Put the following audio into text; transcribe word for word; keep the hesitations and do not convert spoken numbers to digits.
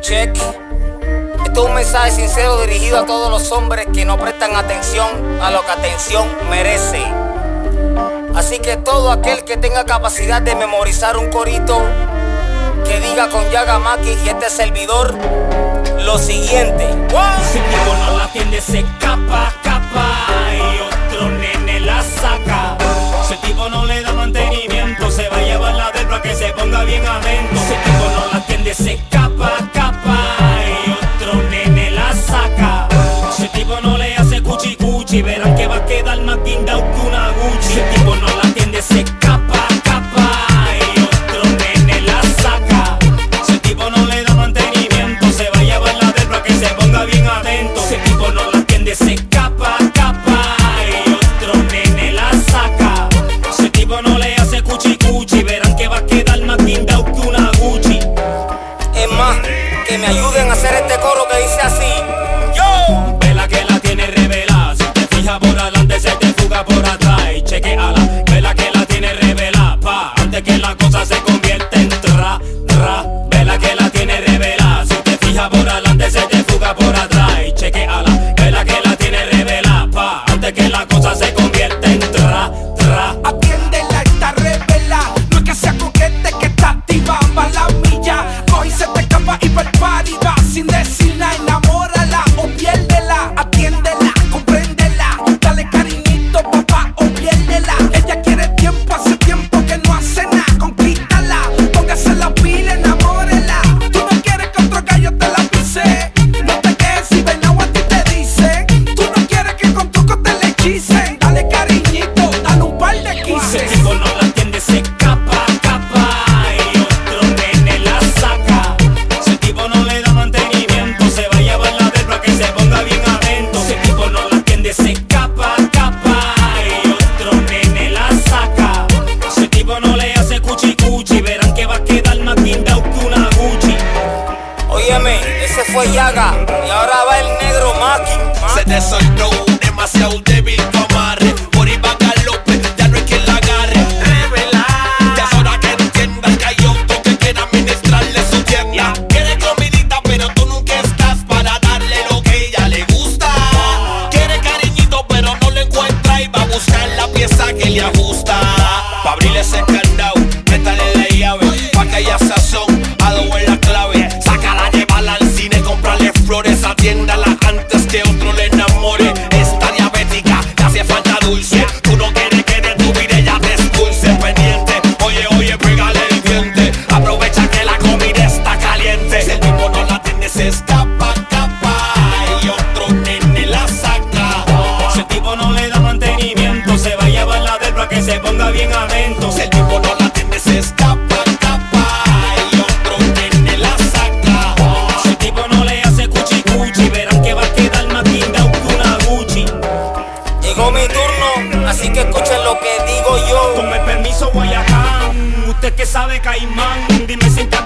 Check. Esto es un mensaje sincero dirigido a todos los hombres que no prestan atención a lo que atención merece. Así que todo aquel que tenga capacidad de memorizar un corito que diga con Yaga Maki y este servidor lo siguiente. Si el tipo no la atiende se capa, capa y otro nene la saca. Si el tipo no le da mantenimiento se va a llevar la del para que se ponga bien atento. Si el tipo no la atiende se capa, capa y otro nene la saca. Si el tipo no le hace cuchi cuchi verán que va a quedar más guindao que una Gucci. Si el tipo no la atiende se capa, capa y otro nene la saca. Si el tipo no le da mantenimiento se va a llevar la del para que se ponga bien atento. Si el tipo no la atiende se capa, capa y otro nene la saca. Si el tipo no le hace cuchi cuchi verán que va a quedar más guindao que una Gucci. Es más, que me ayuden a hacer este coro que dice así. Yo, vela que la tiene revelada. Si te fijas por adelante se te fuga por atrás. Y chequeala, vela que la tiene revelada, pa, antes que la cosa se convierta en tra, tra. Vela que la tiene revelada. Si te fijas por adelante se te fuga por atrás. Y chequeala, vela que la tiene revelada, pa, antes que la cosa se convierta en tra, tra. Atiéndela, está revelada. No es que sea coquete, que está activa, va la milla. Coge y se te escapa y per party va sin decir nada. Enamórala o piérdela. Atiéndela, compréndela. Dale cariñito, papá, o piérdela. Ella quiere tiempo, hace tiempo que no hace nada. Conquítala, póngase la pila, enamórela. Tú no quieres que otro gallo te la pise. No te quedes si ven agua a ti te dicen. Tú no quieres que con truco te le hechicen. Dale cariñito, dale un par de Si el quises. tipo no la atiende se capa, capa y otro nene la saca. Si el tipo no le da mantenimiento se va a llevar la del para que se ponga bien atento. Si el tipo no la atiende se capa, capa y otro nene la saca. Si el tipo no le hace cuchi cuchi verán que va a quedar más guindao que una Gucci. óyeme, ese fue Yaga y ahora va el negro Maki. Se te soltó demasiado débil tu amarre. Por ahí va galope, ya no hay quien la agarre. Revela, ya es hora que entiendas que hay otro que quiere administrarle su tienda. Quiere comidita pero tú nunca estás para darle lo que ella le gusta. Quiere cariñito pero no lo encuentra y va a buscar la pieza que le ajusta. Pa' abrirle ese candado, métale la llave, pa' que haya sazón, adobo en la clave. Sácala, llévala al cine, cómprale flores, atiéndala antes que otro le enamore. Está diabética, le hace falta dulce. Tú no quieres que de tu vida ella te expulse. Pendiente, oye, oye, pégale el diente. Aprovecha que la comida está caliente. Si el tipo no la atiende se escapa, capa y otro nene la saca. Si el tipo no le da mantenimiento se va a llevar la del para que se ponga bien atento. Si el tipo no la atiende se escapa, capa y otro nene la saca. Si el tipo no le hace cuchi cuchi verán que va a quedar más guindao que una Gucci. Llegó mi turno, así que escuchen lo que digo yo. Con el permiso Guayacán, usted que sabe Caimán, dime si está